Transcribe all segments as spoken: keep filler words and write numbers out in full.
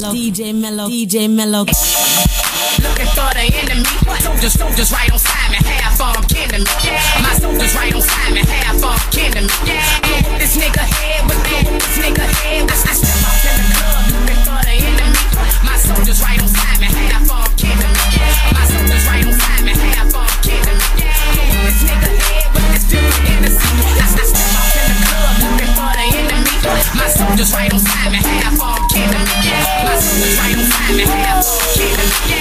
D J Mello, D J Mello. Looking for the enemy. Soldiers, soldiers right on side me. Half on kidding me. My soldiers right on side me. Half on kidding me. Blow up this nigga head with blow up this nigga head with. I step off in the club looking for the enemy. My soldiers right on side me. Half on kidding me. My soldiers right on side me. Half on kidding me. Blow up this nigga head with this different innocent. I step off in the club looking for the enemy. My soldiers right on side me. Half on kidding me. My soldiers right on side me. Half on kidding me.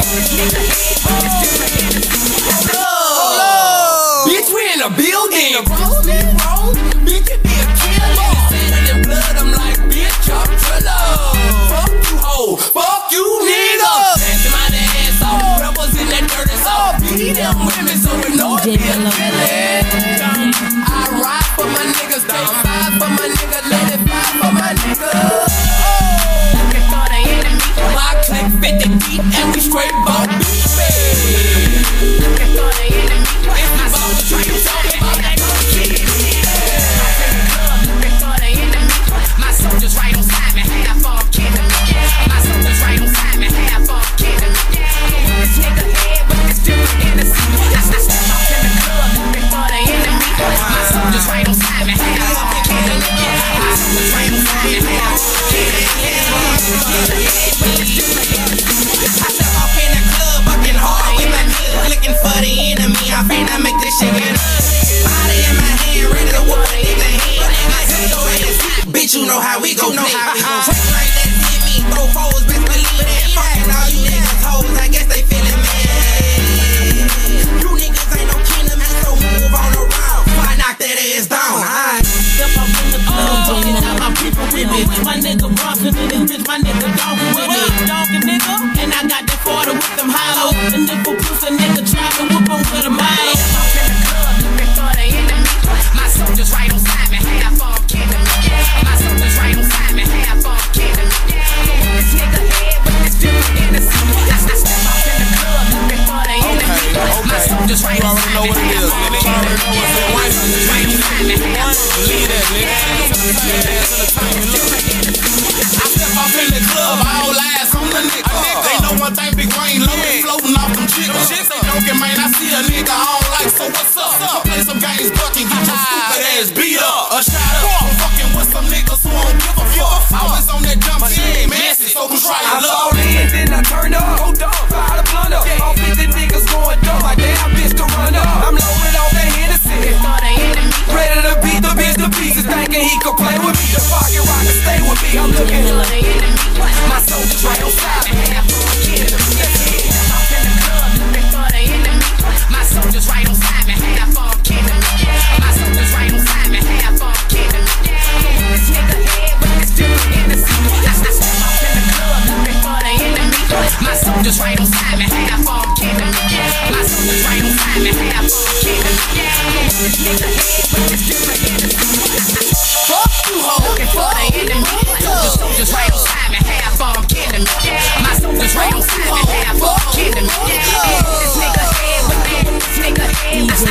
Bitch, we in a building. Rolling, roll. Bitch, it be a killer. Sand in blood, I'm like, bitch, I'm killer. Fuck you, hoe. Fuck you, nigga. Dancing my ass off. Rebels in that dirty soft. Beat them women so we know it be a killing. I ride for my niggas. Stay five for my nigga. Let it fly for my nigga. Looking for the enemy. My click fifty deep and we straight bump beef. Looking for the enemy. It's my soldiers right on side me. Looking for the enemy. My soldiers right on side me. Half on kidding me. My soldiers right on side me. Half on kidding me. This nigga head with this different innocent. I step off in the club looking for the enemy. My soldiers right on side me. Half on kidding me. My soldiers right on side me. Half on kidding me. I step off in the club, bucking hard with my niggas, looking for the enemy. I finna make this shit get ugly. Body in my hand, ready to whoop a nigga head. I hit your ass, bitch, you know how we go. Know how we go. Trick like that hit me, throw foes, bitch, believe that. Fucking all you niggas hoes, I guess they feeling mad. You niggas ain't no kin to me, so move on around. Before I knock that ass down. I step up in the club, fucking out my people with me. With my nigga rockin' in this bitch, my nigga doggin' with me. Doggin' nigga, and I got that forty with them hollow. And if a pussy nigga try to whoop on with a mile. Off in the club looking for the enemy. My soldiers right on side me. Half on kidding me. My soldiers right on side me. Half on kidding me. This nigga head with this different innocent. I step off in the club looking for the enemy. My soldiers right on side me. Half on kidding me. My soldiers right on side me. Half on kidding me. I step off in the club, all eyes on the nigga. They know one thing, big rain loaded, floating off them chicks. They joking, man, I see a nigga I don't like, so what's up? Play some games, bucking, get your stupid ass beat up. A shot up, I'm fucking with some niggas who don't give a fuck. Always on that jump shit, messy, so who try to love? I in, then I turned up, go dumb, fire the blunt up. All fifty niggas going dumb, like damn bitch to run up. I'm loaded off that Hennessy, For the enemy. ready to beat the bitch to pieces, thinking he could play with me. The pocket rocket, stay with me, I'm looking For the enemy. my soldiers right on side me. Half on kidding me. Off in the club looking for the enemy. My soldiers right on side me. Half on kidding me. My soldiers right on side me. Half on kidding me. This nigga head with this different innocent. I step off in the club looking for the enemy. My soldiers right on side me. Half on kidding me. My soldiers right on side me. Half on kidding me. This nigga head with this different innocent.